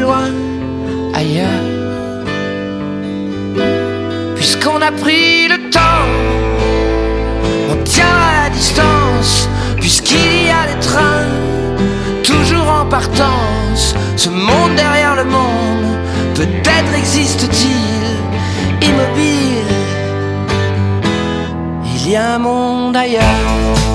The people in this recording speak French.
loin ailleurs. Puisqu'on a pris le temps, on tient à la distance. Puisqu'il y a des trains toujours en partance, ce monde derrière le monde, peut-être existe-t-il immobile. Il y a un monde ailleurs.